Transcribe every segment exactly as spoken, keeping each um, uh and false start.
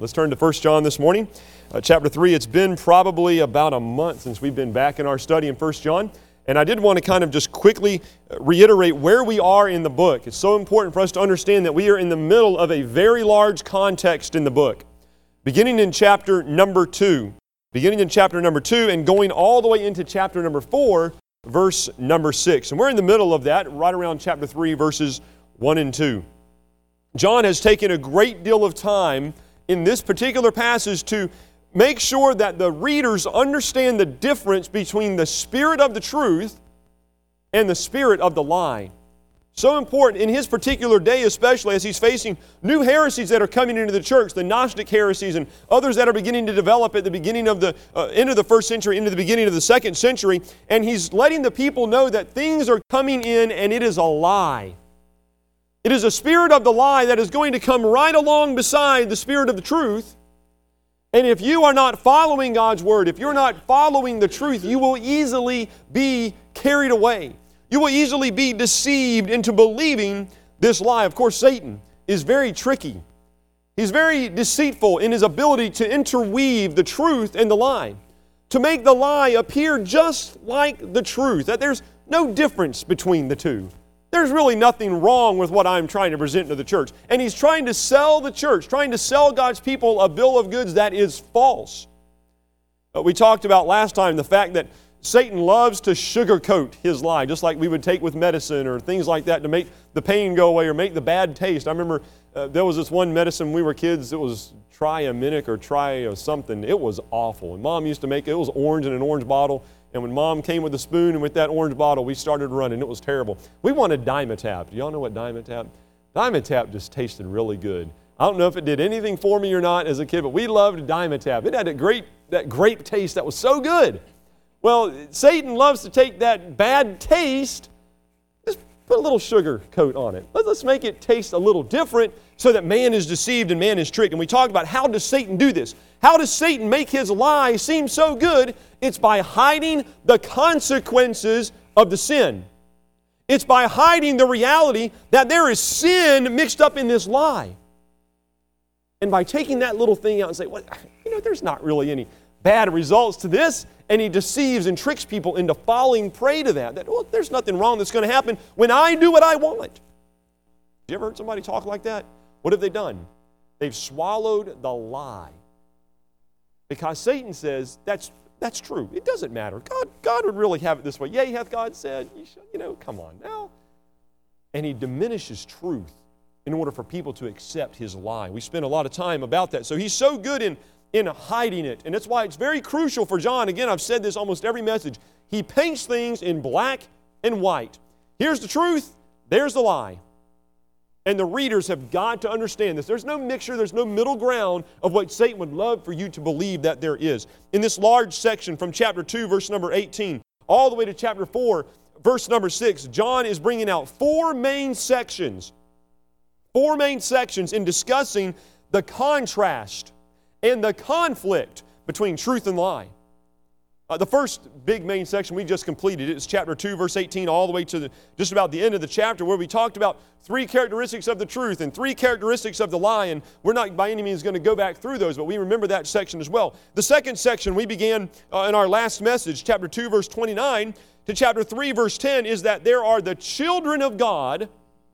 Let's turn to First John this morning, uh, chapter three. It's been probably about a month since we've been back in our study in First John, and I did want to kind of just quickly reiterate where we are in the book. It's so important for us to understand that we are in the middle of a very large context in the book, beginning in chapter number two, beginning in chapter number two and going all the way into chapter number four, verse number six. And we're in the middle of that, right around chapter three, verses one and two. John has taken a great deal of time in this particular passage to make sure that the readers understand the difference between the spirit of the truth and the spirit of the lie. So important in his particular day, especially as he's facing new heresies that are coming into the church, the Gnostic heresies and others that are beginning to develop at the beginning of the uh, end of the first century, into the beginning of the second century, and he's letting the people know that things are coming in and it is a lie. It is a spirit of the lie that is going to come right along beside the spirit of the truth. And if you are not following God's Word, if you're not following the truth, you will easily be carried away. You will easily be deceived into believing this lie. Of course, Satan is very tricky. He's very deceitful in his ability to interweave the truth and the lie, to make the lie appear just like the truth, that there's no difference between the two. There's really nothing wrong with what I'm trying to present to the church. And he's trying to sell the church, trying to sell God's people a bill of goods that is false. But we talked about last time the fact that Satan loves to sugarcoat his lie, just like we would take with medicine or things like that to make the pain go away or make the bad taste. I remember uh, there was this one medicine when we were kids, it was Triaminic or Tri or something. It was awful. And Mom used to make it, it was orange in an orange bottle. And when Mom came with a spoon and with that orange bottle, we started running. It was terrible. We wanted Dimetapp. Do y'all know what Dimetapp? Dimetapp just tasted really good. I don't know if it did anything for me or not as a kid, but we loved Dimetapp. It had a great, that grape taste that was so good. Well, Satan loves to take that bad taste, just put a little sugar coat on it. Let's make it taste a little different so that man is deceived and man is tricked. And we talked about how does Satan do this? How does Satan make his lie seem so good? It's by hiding the consequences of the sin. It's by hiding the reality that there is sin mixed up in this lie. And by taking that little thing out and say, well, you know, there's not really any bad results to this, and he deceives and tricks people into falling prey to that. That, well, there's nothing wrong that's going to happen when I do what I want. You ever heard somebody talk like that? What have they done? They've swallowed the lie. Because Satan says, that's that's true. It doesn't matter. God, God would really have it this way. Yea, hath God said, you, should, you know, come on now. And he diminishes truth in order for people to accept his lie. We spend a lot of time about that. So he's so good in, in hiding it. And that's why it's very crucial for John. Again, I've said this almost every message. He paints things in black and white. Here's the truth. There's the lie. And the readers have got to understand this. There's no mixture, there's no middle ground of what Satan would love for you to believe that there is. In this large section from chapter two, verse number eighteen, all the way to chapter four, verse number six, John is bringing out four main sections, four main sections in discussing the contrast and the conflict between truth and lie. Uh, the first big main section we just completed, it's chapter two, verse eighteen, all the way to the, just about the end of the chapter, where we talked about three characteristics of the truth and three characteristics of the lie, and we're not by any means going to go back through those, but we remember that section as well. The second section we began uh, in our last message, chapter two, verse twenty-nine, to chapter three, verse ten, is that there are the children of God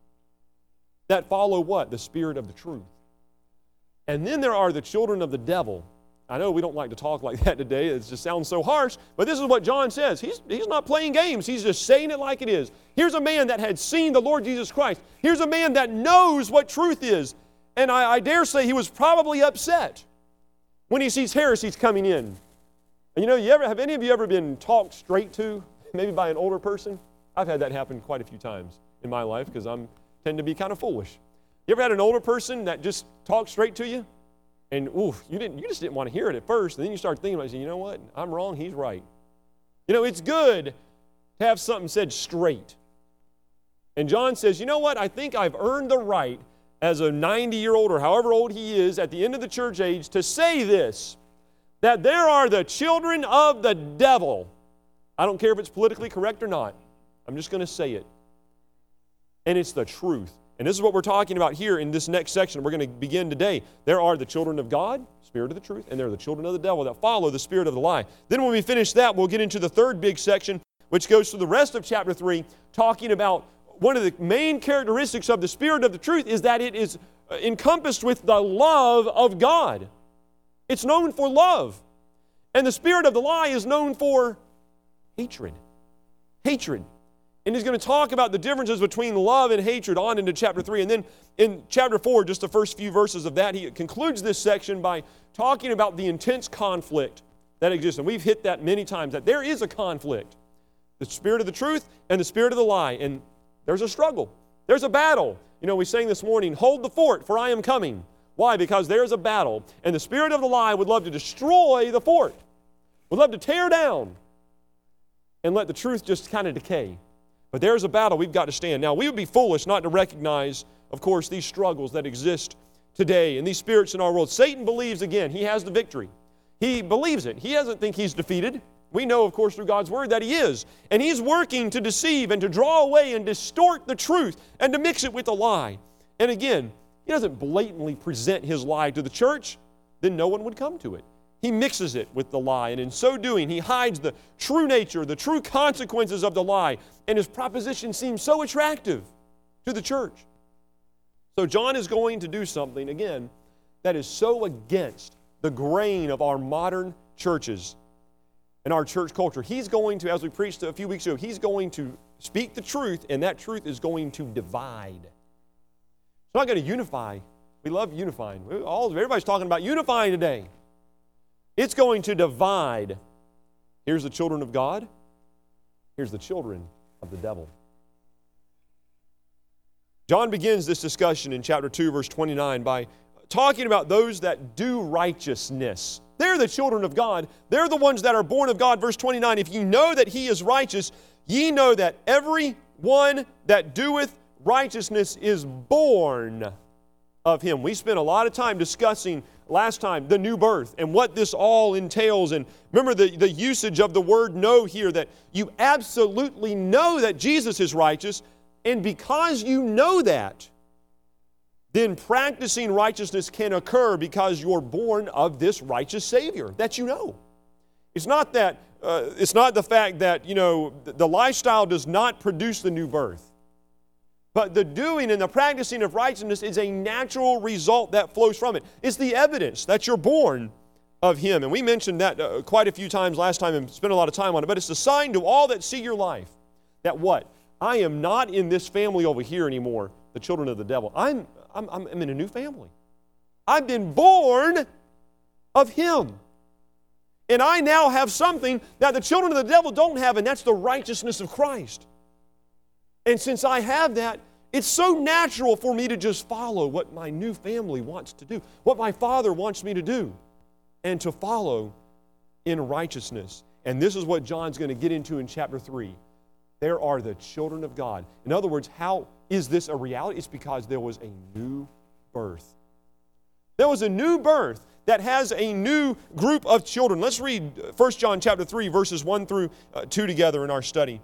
that follow what? The spirit of the truth. And then there are the children of the devil. I know we don't like to talk like that today. It just sounds so harsh. But this is what John says. He's, he's not playing games. He's just saying it like it is. Here's a man that had seen the Lord Jesus Christ. Here's a man that knows what truth is. And I, I dare say he was probably upset when he sees heresies coming in. And you know, you ever, have any of you ever been talked straight to, maybe by an older person? I've had that happen quite a few times in my life because I tend to be kind of foolish. You ever had an older person that just talked straight to you? And ooh, you didn't, you just didn't want to hear it at first. And then you start thinking about it, you know what? I'm wrong, he's right. You know, it's good to have something said straight. And John says, you know what? I think I've earned the right as a ninety-year-old or however old he is at the end of the church age to say this, that there are the children of the devil. I don't care if it's politically correct or not. I'm just going to say it. And it's the truth. And this is what we're talking about here in this next section. We're going to begin today. There are the children of God, spirit of the truth, and there are the children of the devil that follow the spirit of the lie. Then when we finish that, we'll get into the third big section, which goes through the rest of chapter three, talking about one of the main characteristics of the spirit of the truth is that it is encompassed with the love of God. It's known for love. And the spirit of the lie is known for hatred. Hatred. And he's going to talk about the differences between love and hatred on into chapter three. And then in chapter four, just the first few verses of that, he concludes this section by talking about the intense conflict that exists. And we've hit that many times, that there is a conflict. The spirit of the truth and the spirit of the lie. And there's a struggle. There's a battle. You know, we sang this morning, hold the fort, for I am coming. Why? Because there's a battle. And the spirit of the lie would love to destroy the fort. Would love to tear down and let the truth just kind of decay. But there's a battle we've got to stand. Now, we would be foolish not to recognize, of course, these struggles that exist today and these spirits in our world. Satan believes, again, he has the victory. He believes it. He doesn't think he's defeated. We know, of course, through God's Word that he is. And he's working to deceive and to draw away and distort the truth and to mix it with a lie. And again, he doesn't blatantly present his lie to the church. Then no one would come to it. He mixes it with the lie, and in so doing, he hides the true nature, the true consequences of the lie, and his proposition seems so attractive to the church. So John is going to do something, again, that is so against the grain of our modern churches and our church culture. He's going to, as we preached a few weeks ago, he's going to speak the truth, and that truth is going to divide. It's not going to unify. We love unifying. All, everybody's talking about unifying today. It's going to divide. Here's the children of God. Here's the children of the devil. John begins this discussion in chapter two, verse twenty-nine, by talking about those that do righteousness. They're the children of God. They're the ones that are born of God. Verse twenty-nine, if ye know that he is righteous, ye know that every one that doeth righteousness is born of him. We spent a lot of time discussing last time the new birth and what this all entails. And remember the, the usage of the word know here, that you absolutely know that Jesus is righteous, and because you know that, then practicing righteousness can occur because you're born of this righteous Savior that you know. It's not that, uh, it's not the fact that, you know, the lifestyle does not produce the new birth. But the doing and the practicing of righteousness is a natural result that flows from it. It's the evidence that you're born of Him. And we mentioned that uh, quite a few times last time and spent a lot of time on it. But it's a sign to all that see your life that what? I am not in this family over here anymore, the children of the devil. I'm, I'm, I'm in a new family. I've been born of Him. And I now have something that the children of the devil don't have, and that's the righteousness of Christ. And since I have that, it's so natural for me to just follow what my new family wants to do, what my Father wants me to do, and to follow in righteousness. And this is what John's going to get into in chapter three. There are the children of God. In other words, how is this a reality? It's because there was a new birth. There was a new birth that has a new group of children. Let's read First John chapter three, verses one through two together in our study.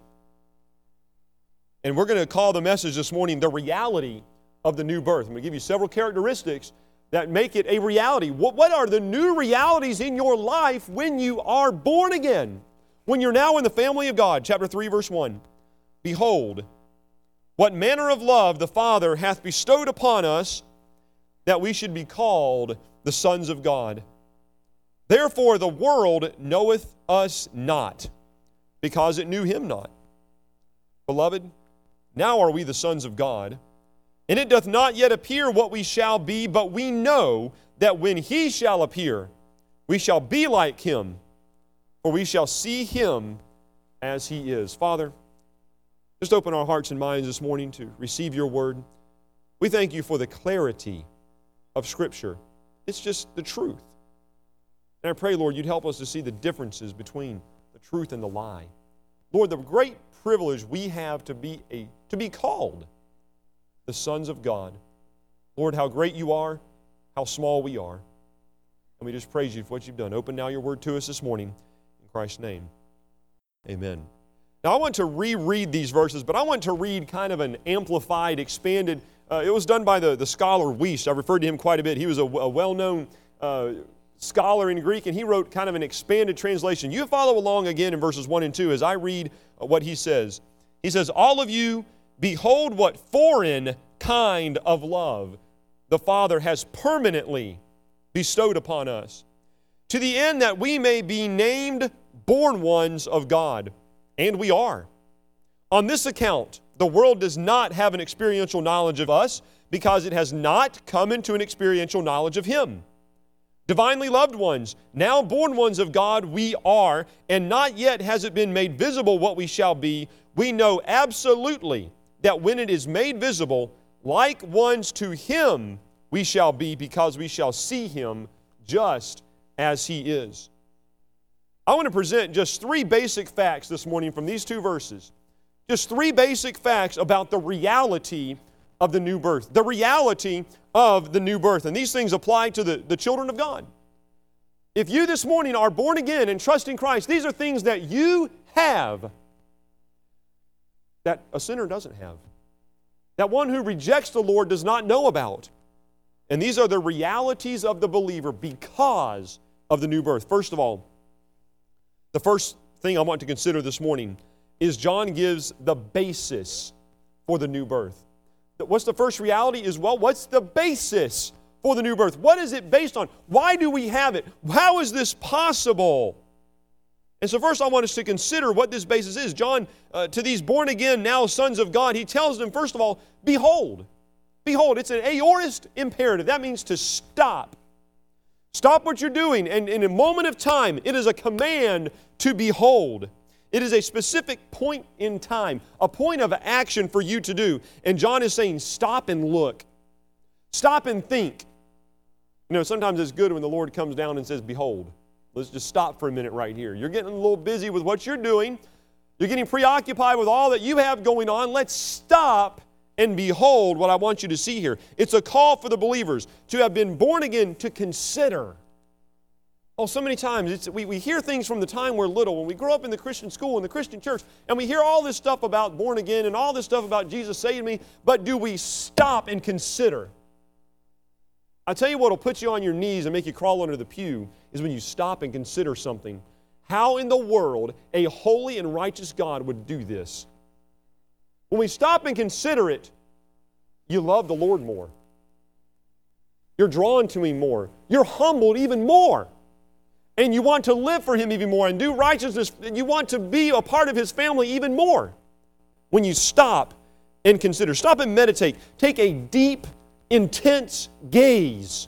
And we're going to call the message this morning, the reality of the new birth. I'm going to give you several characteristics that make it a reality. What, what are the new realities in your life when you are born again? When you're now in the family of God. Chapter three, verse one. Behold, what manner of love the Father hath bestowed upon us, that we should be called the sons of God. Therefore the world knoweth us not, because it knew Him not. Beloved, now are we the sons of God, and it doth not yet appear what we shall be, but we know that when He shall appear, we shall be like Him, for we shall see Him as He is. Father, just open our hearts and minds this morning to receive Your word. We thank You for the clarity of Scripture. It's just the truth. And I pray, Lord, You'd help us to see the differences between the truth and the lie. Lord, the great privilege we have to be a to be called the sons of God. Lord, how great You are, how small we are. And we just praise You for what You've done. Open now Your word to us this morning. In Christ's name, amen. Now I want to reread these verses, but I want to read kind of an amplified, expanded uh, it was done by the, the scholar Weiss. I've referred to him quite a bit. He was a, a well-known uh, scholar in Greek, and he wrote kind of an expanded translation. You follow along again in verses one and two as I read what he says. He says, all of you, behold what foreign kind of love the Father has permanently bestowed upon us, to the end that we may be named born ones of God. And we are. On this account, the world does not have an experiential knowledge of us because it has not come into an experiential knowledge of Him. Divinely loved ones, now born ones of God, we are, and not yet has it been made visible what we shall be. We know absolutely that when it is made visible, like ones to Him we shall be, because we shall see Him just as He is. I want to present just three basic facts this morning from these two verses. Just three basic facts about the reality of the new birth. The reality of the new birth. And these things apply to the, the children of God. If you this morning are born again and trust in Christ, these are things that you have that a sinner doesn't have. That one who rejects the Lord does not know about. And these are the realities of the believer because of the new birth. First of all, the first thing I want to consider this morning is John gives the basis for the new birth. What's the first reality is, well, what's the basis for the new birth? What is it based on? Why do we have it? How is this possible? And so first I want us to consider what this basis is. John, uh, to these born again, now sons of God, he tells them, first of all, behold. Behold, it's an aorist imperative. That means to stop. Stop what you're doing. And in a moment of time, it is a command to behold. It is a specific point in time, a point of action for you to do. And John is saying, stop and look. Stop and think. You know, sometimes it's good when the Lord comes down and says, behold. Let's just stop for a minute right here. You're getting a little busy with what you're doing. You're getting preoccupied with all that you have going on. Let's stop and behold what I want you to see here. It's a call for the believers to have been born again to consider. Oh, so many times it's, we, we hear things from the time we're little, when we grow up in the Christian school, in the Christian church, and we hear all this stuff about born again and all this stuff about Jesus saving me, but do we stop and consider? I tell you what will put you on your knees and make you crawl under the pew is when you stop and consider something. How in the world a holy and righteous God would do this? When we stop and consider it, you love the Lord more. You're drawn to Him more. You're humbled even more. And you want to live for Him even more and do righteousness. And you want to be a part of His family even more. When you stop and consider, stop and meditate. Take a deep, intense gaze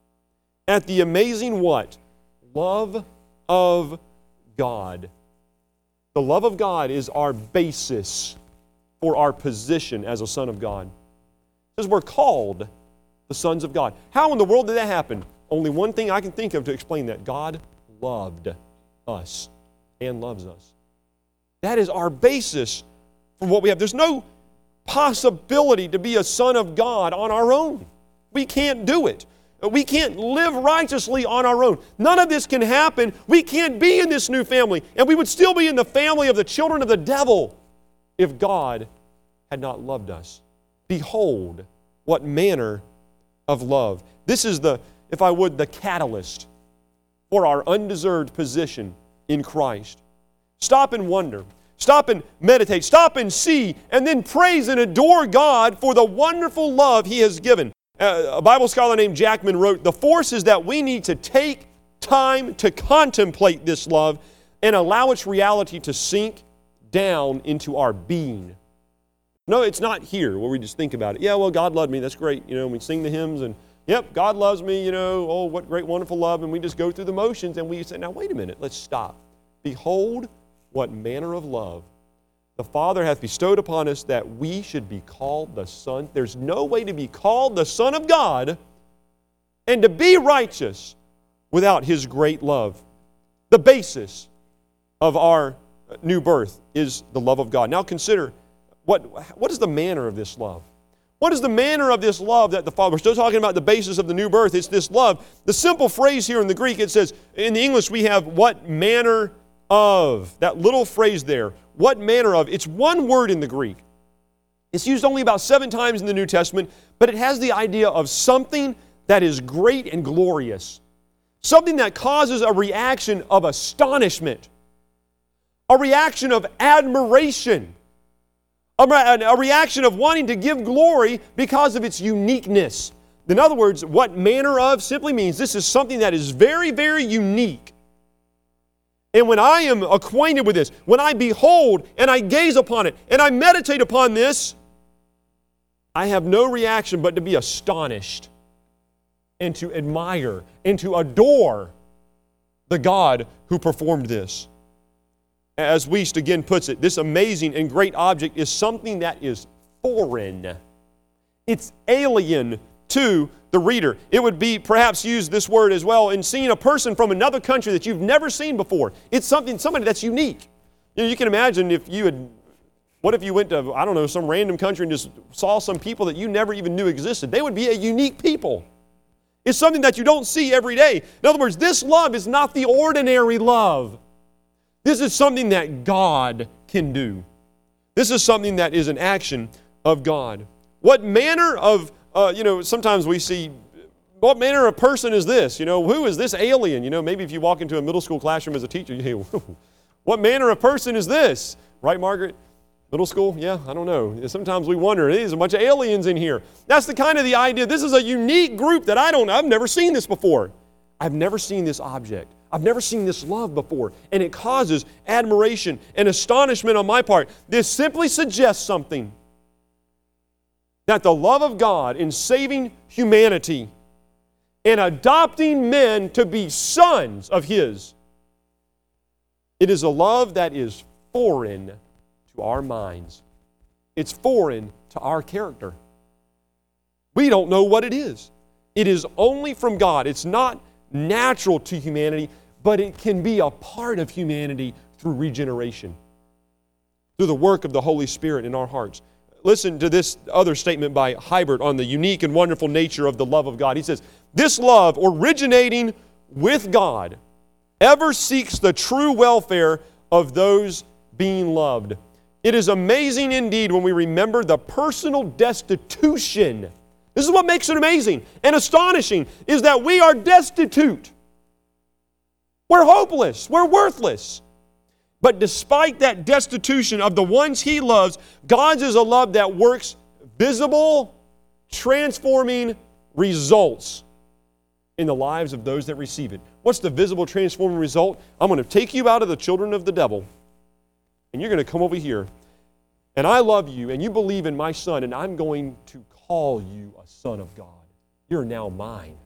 at the amazing what? Love of God. The love of God is our basis for our position as a son of God. Because we're called the sons of God. How in the world did that happen? Only one thing I can think of to explain that. God loved us and loves us. That is our basis for what we have. There's no possibility to be a son of God on our own. We can't do it. We can't live righteously on our own. None of this can happen. We can't be in this new family. And we would still be in the family of the children of the devil if God had not loved us. Behold, what manner of love. This is the, if I would, the catalyst for our undeserved position in Christ. Stop and wonder. Stop and meditate. Stop and see. And then praise and adore God for the wonderful love He has given. Uh, a Bible scholar named Jackman wrote, the force is that we need to take time to contemplate this love and allow its reality to sink down into our being. No, it's not here where we just think about it. Yeah, well, God loved me. That's great. You know, we sing the hymns and, yep, God loves me, you know, oh, what great, wonderful love. And we just go through the motions and we say, now, wait a minute, let's stop. Behold, what manner of love the Father hath bestowed upon us that we should be called the Son. There's no way to be called the Son of God and to be righteous without His great love. The basis of our new birth is the love of God. Now consider, what, what is the manner of this love? What is the manner of this love that the Father, we're still talking about the basis of the new birth, it's this love. The simple phrase here in the Greek, it says, in the English we have what manner of, that little phrase there, what manner of, it's one word in the Greek. It's used only about seven times in the New Testament, but it has the idea of something that is great and glorious. Something that causes a reaction of astonishment, a reaction of admiration, a, a reaction of wanting to give glory because of its uniqueness. In other words, what manner of simply means this is something that is very, very unique. And when I am acquainted with this, when I behold and I gaze upon it and I meditate upon this, I have no reaction but to be astonished and to admire and to adore the God who performed this. As Wuest again puts it, this amazing and great object is something that is foreign. It's alien to the reader. It would be perhaps use this word as well in seeing a person from another country that you've never seen before. It's something, somebody that's unique. You know, you can imagine if you had, what if you went to, I don't know, some random country and just saw some people that you never even knew existed? They would be a unique people. It's something that you don't see every day. In other words, this love is not the ordinary love. This is something that God can do. This is something that is an action of God. What manner of, uh, you know, sometimes we see, what manner of person is this? You know, who is this alien? You know, maybe if you walk into a middle school classroom as a teacher, you say, what manner of person is this? Right, Margaret? Middle school? Yeah, I don't know. Sometimes we wonder, there's a bunch of aliens in here. That's the kind of the idea. This is a unique group that I don't, I've never seen this before. I've never seen this object. I've never seen this love before. And it causes admiration and astonishment on my part. This simply suggests something. That the love of God in saving humanity and adopting men to be sons of His, it is a love that is foreign to our minds. It's foreign to our character. We don't know what it is. It is only from God. It's not natural to humanity, but it can be a part of humanity through regeneration, through the work of the Holy Spirit in our hearts. Listen to this other statement by Hiebert on the unique and wonderful nature of the love of God. He says, this love originating with God ever seeks the true welfare of those being loved. It is amazing indeed when we remember the personal destitution. This is what makes it amazing and astonishing, is that we are destitute. We're hopeless. We're worthless. But despite that destitution of the ones He loves, God's is a love that works visible, transforming results in the lives of those that receive it. What's the visible, transforming result? I'm going to take you out of the children of the devil, and you're going to come over here, and I love you, and you believe in my Son, and I'm going to call you a son of God. You're now mine.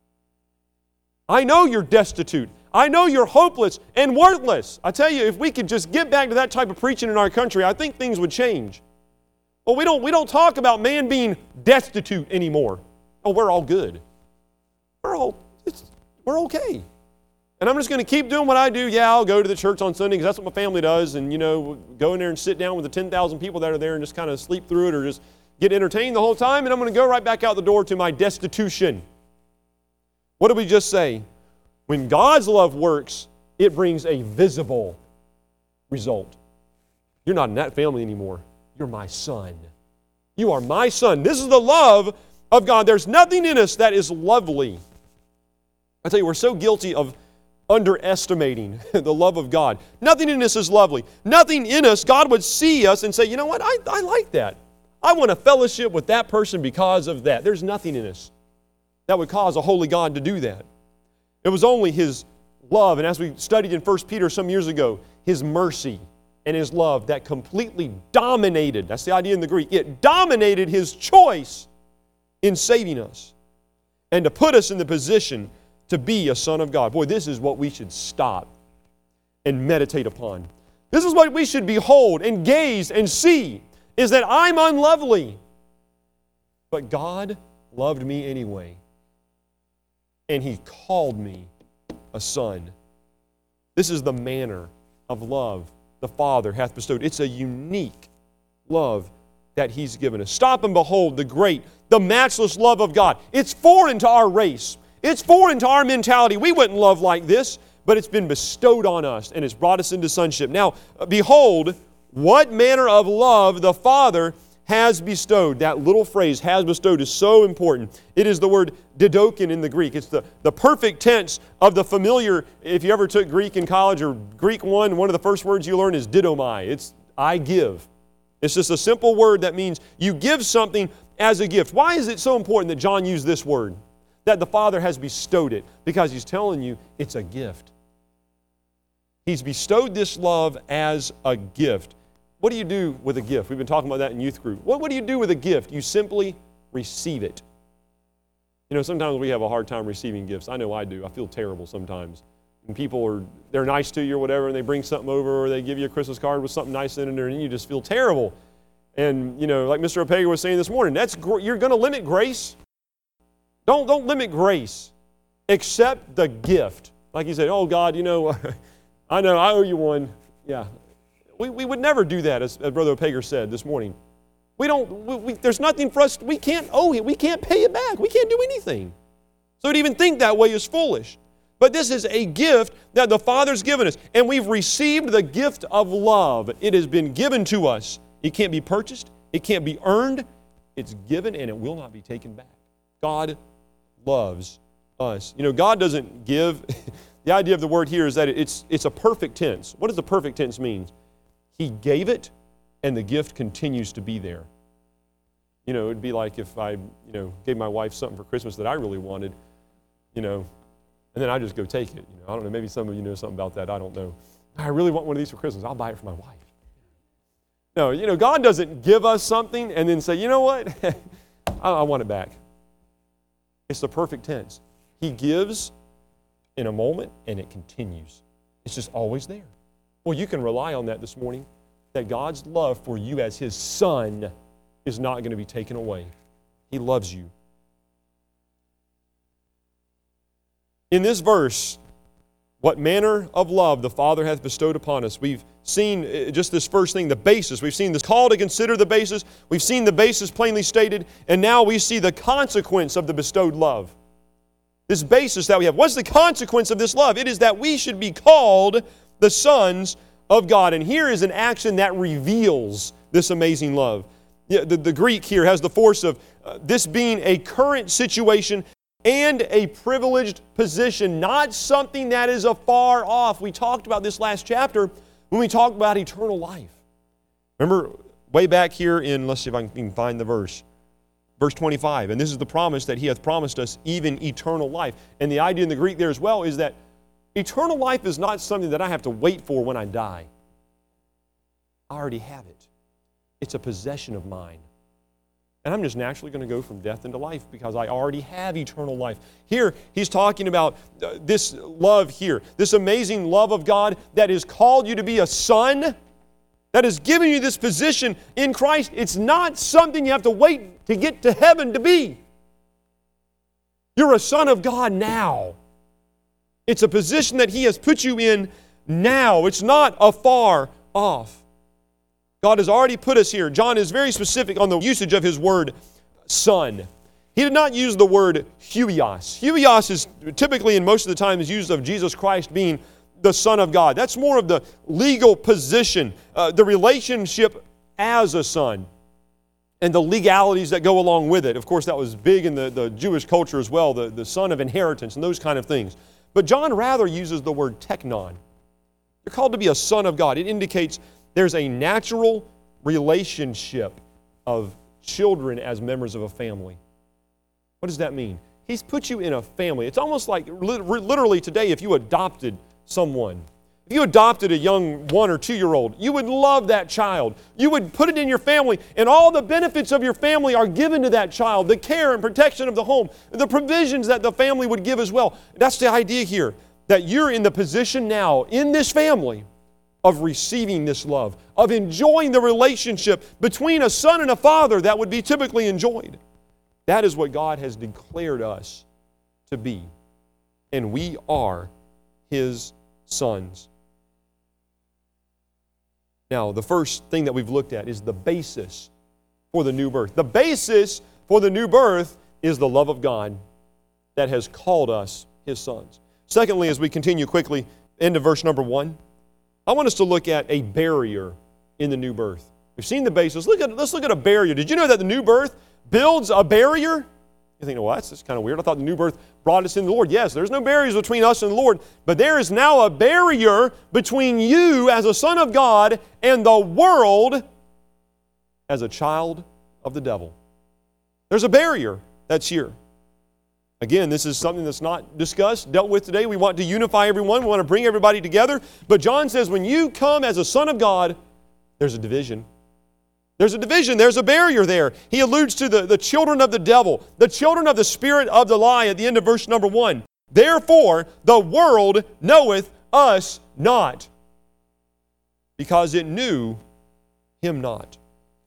I know you're destitute. I know you're hopeless and worthless. I tell you, if we could just get back to that type of preaching in our country, I think things would change. Well, we don't, we don't talk about man being destitute anymore. Oh, we're all good. We're all, it's, we're okay. And I'm just going to keep doing what I do. Yeah, I'll go to the church on Sunday because that's what my family does. And, you know, go in there and sit down with the ten thousand people that are there and just kind of sleep through it or just get entertained the whole time. And I'm going to go right back out the door to my destitution. What did we just say? When God's love works, it brings a visible result. You're not in that family anymore. You're my son. You are my son. This is the love of God. There's nothing in us that is lovely. I tell you, we're so guilty of underestimating the love of God. Nothing in us is lovely. Nothing in us, God would see us and say, you know what, I, I like that. I want to fellowship with that person because of that. There's nothing in us that would cause a holy God to do that. It was only His love, and as we studied in First Peter some years ago, His mercy and His love that completely dominated, that's the idea in the Greek, it dominated His choice in saving us and to put us in the position to be a son of God. Boy, this is what we should stop and meditate upon. This is what we should behold and gaze and see, is that I'm unlovely, but God loved me anyway. And He called me a son. This is the manner of love the Father hath bestowed. It's a unique love that He's given us. Stop and behold the great, the matchless love of God. It's foreign to our race. It's foreign to our mentality. We wouldn't love like this, but it's been bestowed on us and it's brought us into sonship. Now, behold, what manner of love the Father has bestowed. That little phrase, has bestowed, is so important. It is the word didoken in the Greek. It's the, the perfect tense of the familiar. If you ever took Greek in college or Greek one, one of the first words you learn is didomai. It's I give. It's just a simple word that means you give something as a gift. Why is it so important that John used this word? That the Father has bestowed it? Because He's telling you it's a gift. He's bestowed this love as a gift. What do you do with a gift? We've been talking about that in youth group. What, what do you do with a gift? You simply receive it. You know, sometimes we have a hard time receiving gifts. I know I do. I feel terrible sometimes. When people are, they're nice to you or whatever, and they bring something over, or they give you a Christmas card with something nice in it, and you just feel terrible. And, you know, like Mister Opega was saying this morning, that's you're going to limit grace. Don't, don't limit grace. Accept the gift. Like you said, oh, God, you know, I know, I owe you one. Yeah. We, we would never do that, as, as Brother Opega said this morning. We don't, we, we, there's nothing for us, we can't owe it, we can't pay it back, we can't do anything. So to even think that way is foolish. But this is a gift that the Father's given us, and we've received the gift of love. It has been given to us. It can't be purchased, it can't be earned, it's given and it will not be taken back. God loves us. You know, God doesn't give, the idea of the word here is that it's, it's a perfect tense. What does the perfect tense mean? He gave it, and the gift continues to be there. You know, it'd be like if I, you know, gave my wife something for Christmas that I really wanted, you know, and then I just go take it. You know, I don't know, maybe some of you know something about that. I don't know. I really want one of these for Christmas. I'll buy it for my wife. No, you know, God doesn't give us something and then say, you know what, I, I want it back. It's the perfect tense. He gives in a moment, and it continues. It's just always there. Well, you can rely on that this morning, that God's love for you as His Son is not going to be taken away. He loves you. In this verse, what manner of love the Father hath bestowed upon us. We've seen just this first thing, the basis. We've seen this call to consider the basis. We've seen the basis plainly stated, and now we see the consequence of the bestowed love. This basis that we have. What's the consequence of this love? It is that we should be called the sons of God. And here is an action that reveals this amazing love. The, the, the Greek here has the force of uh, this being a current situation and a privileged position, not something that is afar off. We talked about this last chapter when we talked about eternal life. Remember, way back here in, let's see if I can find the verse, verse twenty-five, and this is the promise that He hath promised us, even eternal life. And the idea in the Greek there as well is that eternal life is not something that I have to wait for when I die. I already have it. It's a possession of mine. And I'm just naturally going to go from death into life because I already have eternal life. Here, he's talking about uh, this love here, this amazing love of God that has called you to be a son, that has given you this position in Christ. It's not something you have to wait to get to heaven to be. You're a son of God now. It's a position that He has put you in now. It's not afar off. God has already put us here. John is very specific on the usage of his word, son. He did not use the word huios. Huios is typically, and most of the time, is used of Jesus Christ being the Son of God. That's more of the legal position, uh, the relationship as a son, and the legalities that go along with it. Of course, that was big in the, the Jewish culture as well, the, the son of inheritance and those kind of things. But John rather uses the word teknon. You're called to be a son of God. It indicates there's a natural relationship of children as members of a family. What does that mean? He's put you in a family. It's almost like literally today if you adopted someone. If you adopted a young one or two-year-old, you would love that child. You would put it in your family, and all the benefits of your family are given to that child. The care and protection of the home, the provisions that the family would give as well. That's the idea here, that you're in the position now in this family of receiving this love, of enjoying the relationship between a son and a father that would be typically enjoyed. That is what God has declared us to be. And we are His sons. Now, the first thing that we've looked at is the basis for the new birth. The basis for the new birth is the love of God that has called us His sons. Secondly, as we continue quickly into verse number one, I want us to look at a barrier in the new birth. We've seen the basis. Look at, let's look at a barrier. Did you know that the new birth builds a barrier? You think, well, that's, that's kind of weird. I thought the new birth brought us into the Lord. Yes, there's no barriers between us and the Lord, but there is now a barrier between you as a son of God and the world as a child of the devil. There's a barrier that's here. Again, this is something that's not discussed, dealt with today. We want to unify everyone. We want to bring everybody together. But John says when you come as a son of God, there's a division. There's a division. There's a barrier there. He alludes to the, the children of the devil, the children of the spirit of the lie at the end of verse number one. Therefore, the world knoweth us not, because it knew him not.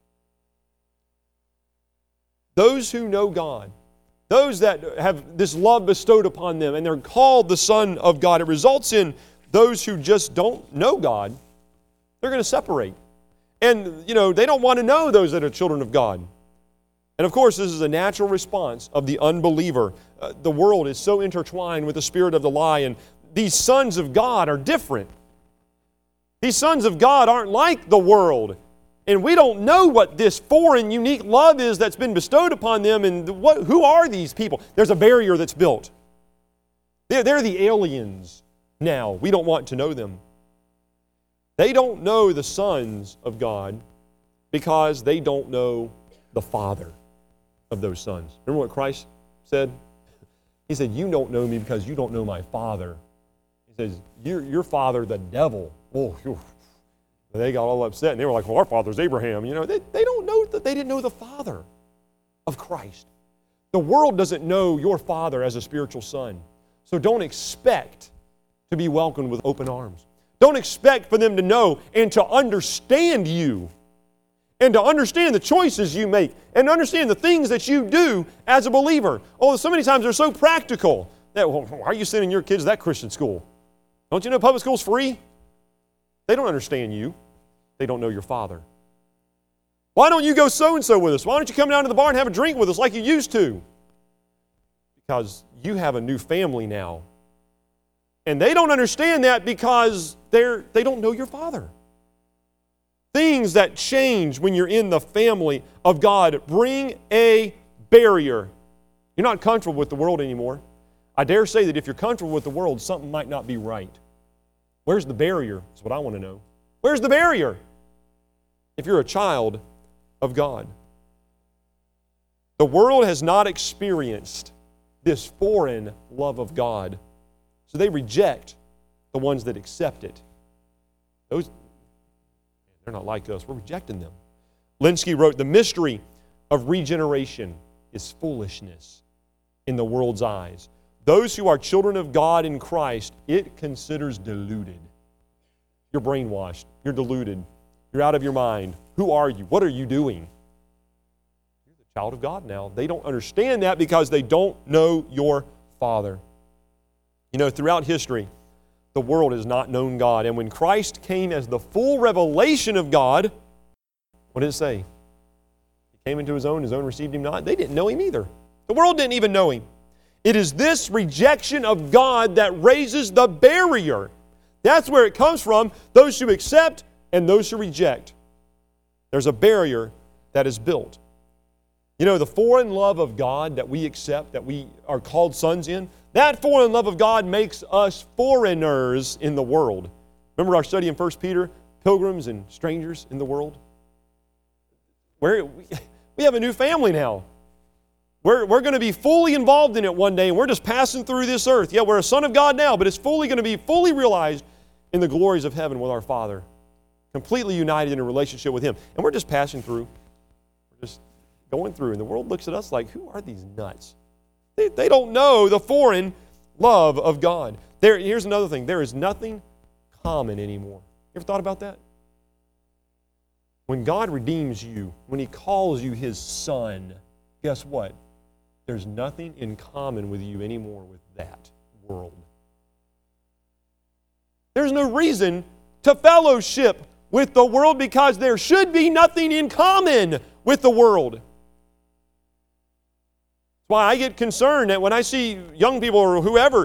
Those who know God, those that have this love bestowed upon them, and they're called the Son of God, it results in those who just don't know God, they're going to separate. And, you know, they don't want to know those that are children of God. And, of course, this is a natural response of the unbeliever. Uh, the world is so intertwined with the spirit of the lie, and these sons of God are different. These sons of God aren't like the world. And we don't know what this foreign, unique love is that's been bestowed upon them, and what, who are these people? There's a barrier that's built. They're, they're the aliens now. We don't want to know them. They don't know the sons of God because they don't know the Father of those sons. Remember what Christ said? He said, you don't know me because you don't know my Father. He says, your, your father, the devil. Oh, phew. They got all upset and they were like, well, our father's Abraham. You know, they, they don't know that they didn't know the Father of Christ. The world doesn't know your Father as a spiritual son. So don't expect to be welcomed with open arms. Don't expect for them to know and to understand you and to understand the choices you make and to understand the things that you do as a believer. Oh, so many times they're so practical. That, well, why are you sending your kids to that Christian school? Don't you know public school's free? They don't understand you. They don't know your Father. Why don't you go so-and-so with us? Why don't you come down to the bar and have a drink with us like you used to? Because you have a new family now. And they don't understand that because they're, they don't know your Father. Things that change when you're in the family of God bring a barrier. You're not comfortable with the world anymore. I dare say that if you're comfortable with the world, something might not be right. Where's the barrier? That's what I want to know. Where's the barrier? If you're a child of God. The world has not experienced this foreign love of God. So they reject the ones that accept it. Those, they're not like us. We're rejecting them. Linsky wrote, the mystery of regeneration is foolishness in the world's eyes. Those who are children of God in Christ, it considers deluded. You're brainwashed. You're deluded. You're out of your mind. Who are you? What are you doing? You're the child of God now. They don't understand that because they don't know your Father. You know, throughout history, the world has not known God. And when Christ came as the full revelation of God, what did it say? He came into His own, His own received Him not. They didn't know Him either. The world didn't even know Him. It is this rejection of God that raises the barrier. That's where it comes from, those who accept and those who reject. There's a barrier that is built. You know, the foreign love of God that we accept, that we are called sons in, that foreign love of God makes us foreigners in the world. Remember our study in First Peter, pilgrims and strangers in the world? Where we have a new family now. We're, we're going to be fully involved in it one day, and we're just passing through this earth. Yeah, we're a son of God now, but it's fully going to be fully realized in the glories of heaven with our Father, completely united in a relationship with Him. And we're just passing through. We're just going through, and the world looks at us like, who are these nuts? They, they don't know the foreign love of God. There, here's another thing. There is nothing common anymore. You ever thought about that? When God redeems you, when He calls you His son, guess what? There's nothing in common with you anymore with that world. There's no reason to fellowship with the world because there should be nothing in common with the world. That's why I get concerned that when I see young people or whoever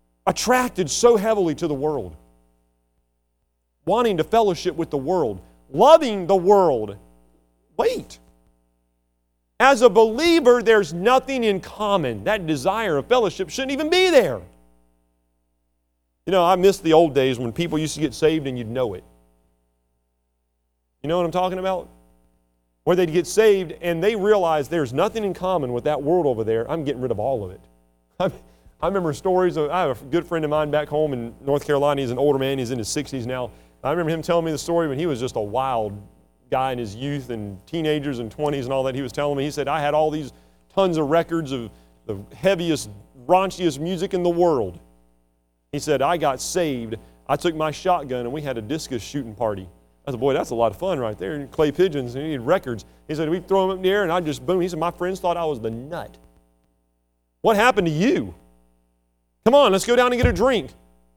attracted so heavily to the world, wanting to fellowship with the world, loving the world. Wait. As a believer, there's nothing in common. That desire of fellowship shouldn't even be there. You know, I miss the old days when people used to get saved and you'd know it. You know what I'm talking about? Where they'd get saved and they realize there's nothing in common with that world over there. I'm getting rid of all of it. I, I remember stories of, I have a good friend of mine back home in North Carolina. He's an older man. He's in his sixties now. I remember him telling me the story when he was just a wild guy in his youth and teenagers and twenties and all that. He was telling me, he said, I had all these tons of records of the heaviest, raunchiest music in the world. He said, I got saved. I took my shotgun and we had a discus shooting party. I said, boy, that's a lot of fun right there. Clay pigeons, and you need records. He said, we'd throw them up in the air and I'd just boom. He said, my friends thought I was the nut. What happened to you? Come on, let's go down and get a drink.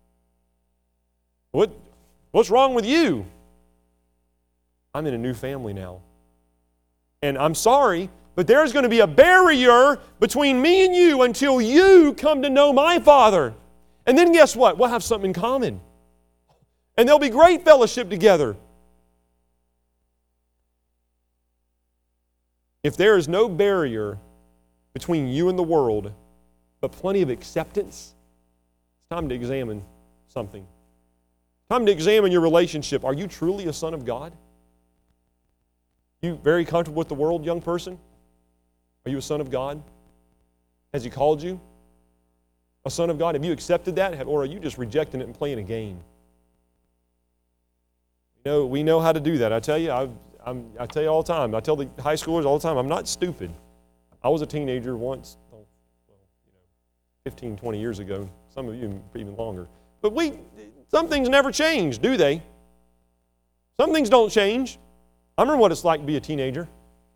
What, what's wrong with you? I'm in a new family now. And I'm sorry, but there's going to be a barrier between me and you until you come to know my Father. And then guess what? We'll have something in common. And there'll be great fellowship together. If there is no barrier between you and the world, but plenty of acceptance, it's time to examine something. Time to examine your relationship. Are you truly a son of God? You very comfortable with the world, young person? Are you a son of God? Has He called you a son of God? Have you accepted that? Or are you just rejecting it and playing a game? You know, we know how to do that. I tell you, I've, I'm, I tell you all the time. I tell the high schoolers all the time, I'm not stupid. I was a teenager once, well, you know, fifteen, twenty years ago. Some of you even longer. But we, some things never change, do they? Some things don't change. I remember what it's like to be a teenager.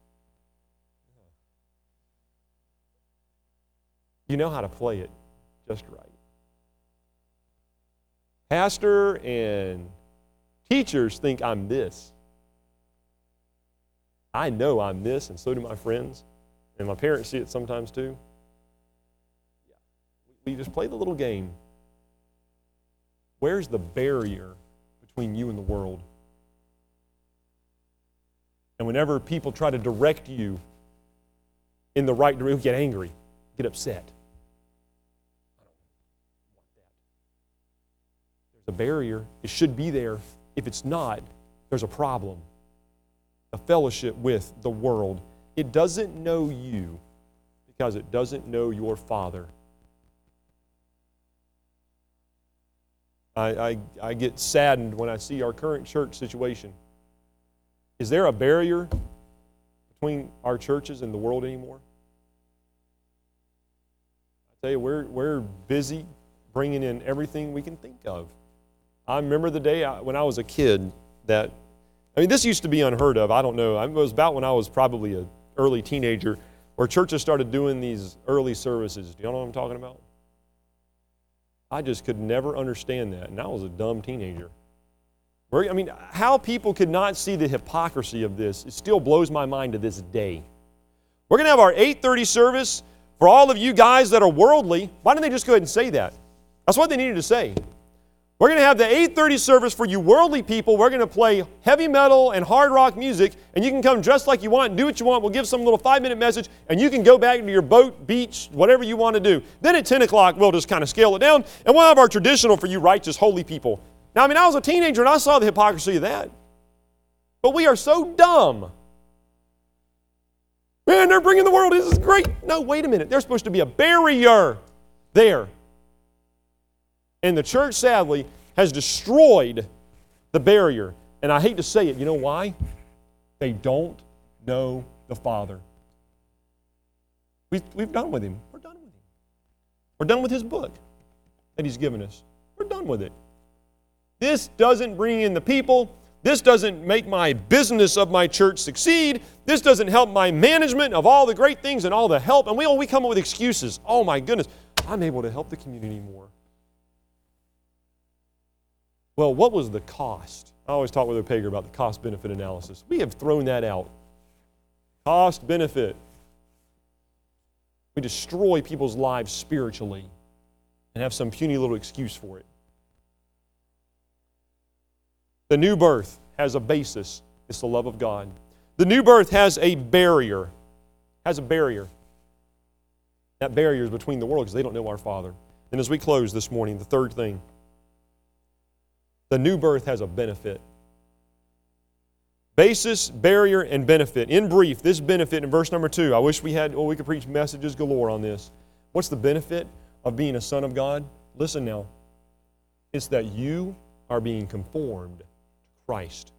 You know how to play it just right. Pastor and teachers think I'm this. I know I'm this, and so do my friends. And my parents see it sometimes too. We just play the little game. Where's the barrier between you and the world? And whenever people try to direct you in the right direction, get angry, get upset. There's a barrier. It should be there. If it's not, there's a problem. A fellowship with the world. It doesn't know you because it doesn't know your Father. I, I, I get saddened when I see our current church situation. Is there a barrier between our churches and the world anymore? I tell you, we're, we're busy bringing in everything we can think of. I remember the day I, when I was a kid that, I mean, this used to be unheard of. I don't know. It was about when I was probably an early teenager where churches started doing these early services. Do y'all know what I'm talking about? I just could never understand that, and I was a dumb teenager. I mean, how people could not see the hypocrisy of this, it still blows my mind to this day. We're going to have our eight thirty service for all of you guys that are worldly. Why don't they just go ahead and say that? That's what they needed to say. We're going to have the eight thirty service for you worldly people. We're going to play heavy metal and hard rock music, and you can come dressed like you want and do what you want. We'll give some little five-minute message, and you can go back to your boat, beach, whatever you want to do. Then at ten o'clock, we'll just kind of scale it down, and we'll have our traditional for you righteous, holy people. Now, I mean, I was a teenager, and I saw the hypocrisy of that. But we are so dumb. Man, they're bringing the world. This is great. No, wait a minute. There's supposed to be a barrier there. And the church, sadly, has destroyed the barrier. And I hate to say it. You know why? They don't know the Father. We've, we've done with Him. We're done with Him. We're done with His book that He's given us. We're done with it. This doesn't bring in the people. This doesn't make my business of my church succeed. This doesn't help my management of all the great things and all the help. And we, we come up with excuses. Oh my goodness, I'm able to help the community more. Well, what was the cost? I always talk with a Pager about the cost-benefit analysis. We have thrown that out. Cost-benefit. We destroy people's lives spiritually and have some puny little excuse for it. The new birth has a basis It's the love of God. The new birth has a barrier. Has a barrier. That barrier is between the world because they don't know our Father. And as we close this morning, the third thing, the new birth has a benefit. Basis, barrier, and benefit. In brief, this benefit in verse number two, I wish we had, well, we could preach messages galore on this. What's the benefit of being a son of God? Listen now. It's that you are being conformed to Christ.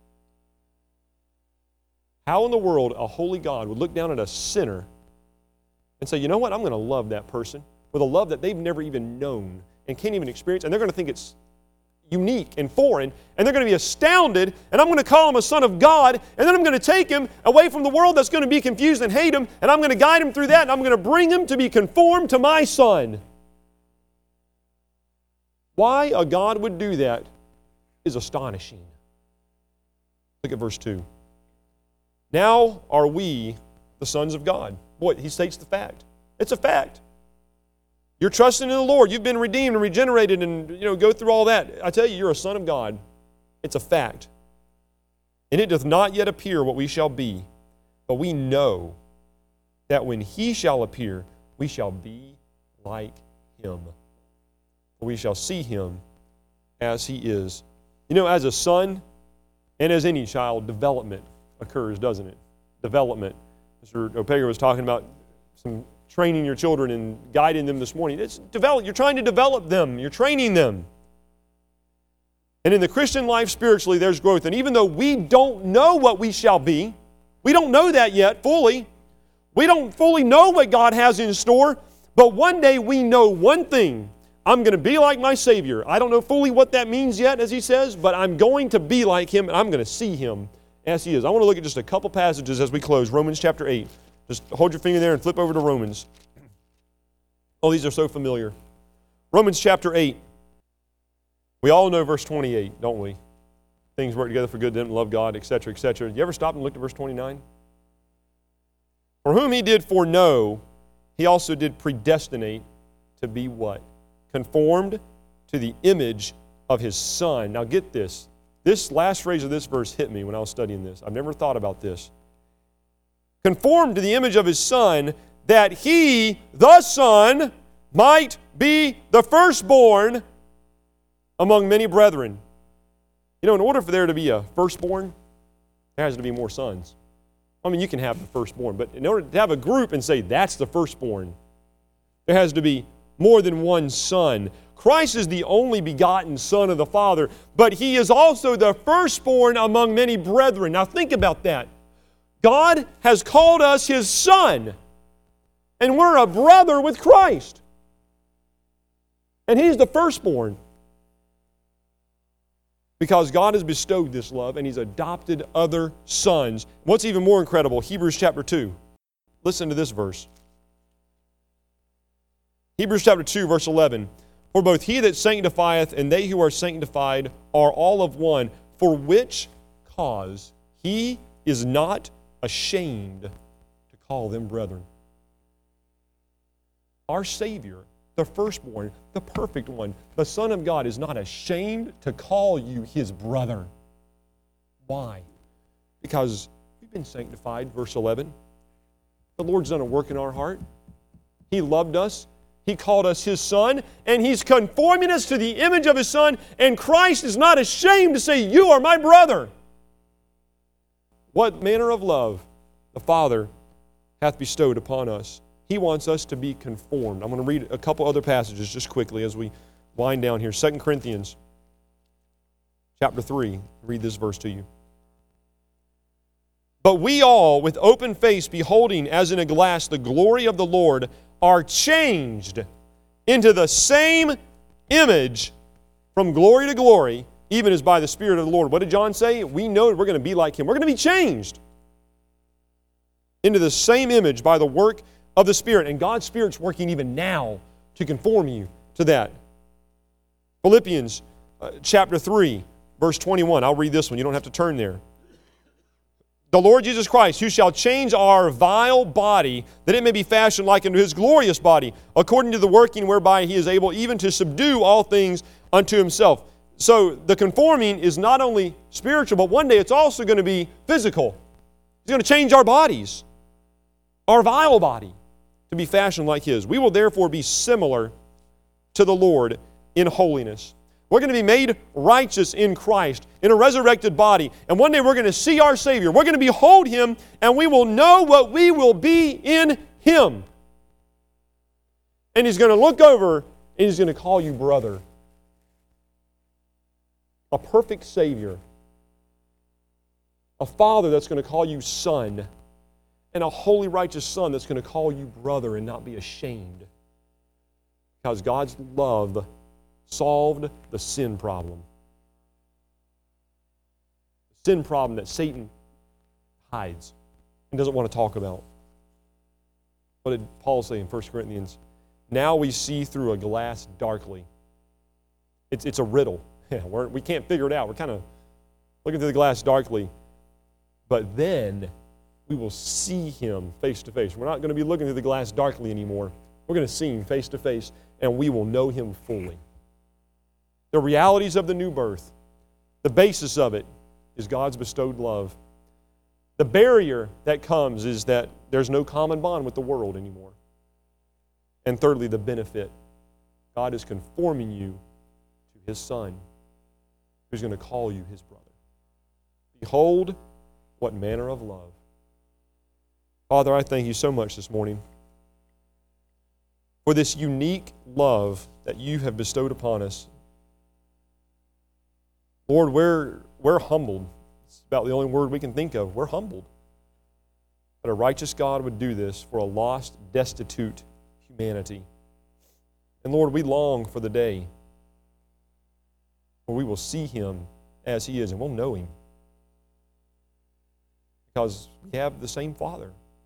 How in the world a holy God would look down at a sinner and say, you know what, I'm going to love that person with a love that they've never even known and can't even experience, and they're going to think it's unique and foreign, and they're going to be astounded, and I'm going to call him a son of God, and then I'm going to take him away from the world that's going to be confused and hate him, and I'm going to guide him through that, and I'm going to bring him to be conformed to my Son. Why a God would do that is astonishing. Look at verse two. Now are we the sons of God. Boy, he states the fact. It's a fact. You're trusting in the Lord. You've been redeemed and regenerated and, you know, go through all that. I tell you, you're a son of God. It's a fact. And it doth not yet appear what we shall be, but we know that when He shall appear, we shall be like Him. For we shall see Him as He is. You know, as a son and as any child, development occurs, doesn't it? Development. Mister Opega was talking about some training your children and guiding them this morning. It's develop. You're trying to develop them. You're training them. And in the Christian life spiritually, there's growth. And even though we don't know what we shall be, we don't know that yet fully. We don't fully know what God has in store. But one day we know one thing. I'm going to be like my Savior. I don't know fully what that means yet, as he says, but I'm going to be like Him, and I'm going to see Him as He is. I want to look at just a couple passages as we close. Romans chapter eight. Just hold your finger there and flip over to Romans. Oh, these are so familiar. Romans chapter eight. We all know verse twenty-eight, don't we? Things work together for good to them that love God, et cetera, et cetera. You ever stop and look at verse twenty-nine? For whom He did foreknow, He also did predestinate to be what? Conformed to the image of His Son. Now get this. This last phrase of this verse hit me when I was studying this. I've never thought about this. Conformed to the image of His Son, that He, the Son, might be the firstborn among many brethren. You know, in order for there to be a firstborn, there has to be more sons. I mean, you can have the firstborn, but in order to have a group and say, that's the firstborn, there has to be more than one son. Christ is the only begotten Son of the Father, but He is also the firstborn among many brethren. Now think about that. God has called us His Son, and we're a brother with Christ. And He's the firstborn. Because God has bestowed this love, and He's adopted other sons. What's even more incredible, Hebrews chapter two. Listen to this verse. Hebrews chapter two, verse eleven. For both He that sanctifieth and they who are sanctified are all of one, for which cause He is not ashamed to call them brethren. Our Savior, the firstborn, the perfect one, the Son of God, is not ashamed to call you His brother. Why? Because we've been sanctified, verse eleven. The Lord's done a work in our heart. He loved us. He called us His Son, and He's conforming us to the image of His Son, and Christ is not ashamed to say, you are my brother. What manner of love the Father hath bestowed upon us. He wants us to be conformed. I'm going to read a couple other passages just quickly as we wind down here. Second Corinthians chapter three. Read this verse to you. But we all, with open face, beholding as in a glass the glory of the Lord, are changed into the same image from glory to glory, even as by the Spirit of the Lord. What did John say? We know we're going to be like Him. We're going to be changed into the same image by the work of the Spirit. And God's Spirit's working even now to conform you to that. Philippians uh, chapter three, verse twenty-one. I'll read this one. You don't have to turn there. The Lord Jesus Christ, who shall change our vile body, that it may be fashioned like unto His glorious body, according to the working whereby He is able even to subdue all things unto Himself. So the conforming is not only spiritual, but one day it's also going to be physical. He's going to change our bodies, our vile body, to be fashioned like His. We will therefore be similar to the Lord in holiness. We're going to be made righteous in Christ, in a resurrected body. And one day we're going to see our Savior. We're going to behold Him, and we will know what we will be in Him. And He's going to look over, and He's going to call you brother. A perfect Savior. A Father that's going to call you son. And a holy, righteous Son that's going to call you brother and not be ashamed. Because God's love solved the sin problem. The sin problem that Satan hides and doesn't want to talk about. What did Paul say in First Corinthians? Now we see through a glass darkly. It's, it's a riddle. Yeah, we're, we can't figure it out. We're kind of looking through the glass darkly. But then we will see Him face to face. We're not going to be looking through the glass darkly anymore. We're going to see Him face to face, and we will know Him fully. The realities of the new birth, the basis of it is God's bestowed love. The barrier that comes is that there's no common bond with the world anymore. And thirdly, the benefit. God is conforming you to His Son, who's going to call you His brother. Behold, what manner of love. Father, I thank You so much this morning for this unique love that You have bestowed upon us. Lord, we're, we're humbled. It's about the only word we can think of. We're humbled that a righteous God would do this for a lost, destitute humanity. And Lord, we long for the day where we will see Him as He is and we'll know Him. Because we have the same Father.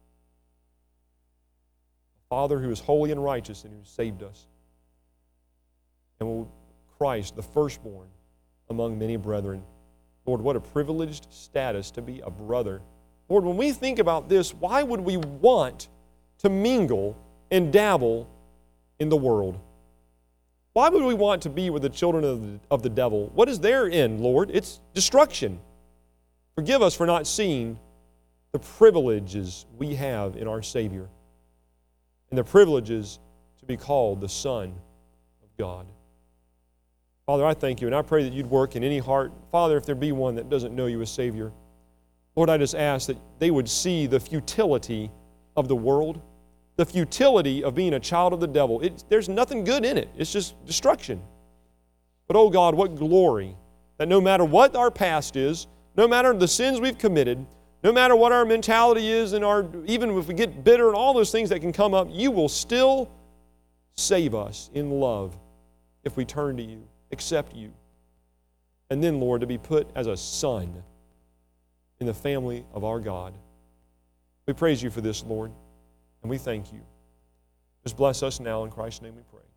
A Father who is holy and righteous and who saved us. And Christ, the firstborn among many brethren. Lord, what a privileged status to be a brother. Lord, when we think about this, why would we want to mingle and dabble in the world? Why would we want to be with the children of the, of the devil? What is their end, Lord? It's destruction. Forgive us for not seeing the privileges we have in our Savior and the privileges to be called the Son of God. Father, I thank You, and I pray that You'd work in any heart. Father, if there be one that doesn't know You as Savior, Lord, I just ask that they would see the futility of the world, the futility of being a child of the devil. It, there's nothing good in it. It's just destruction. But, oh God, what glory that no matter what our past is, no matter the sins we've committed, no matter what our mentality is, and our, even if we get bitter and all those things that can come up, You will still save us in love if we turn to You, accept You. And then, Lord, to be put as a son in the family of our God. We praise You for this, Lord, and we thank You. Just bless us now. In Christ's name we pray.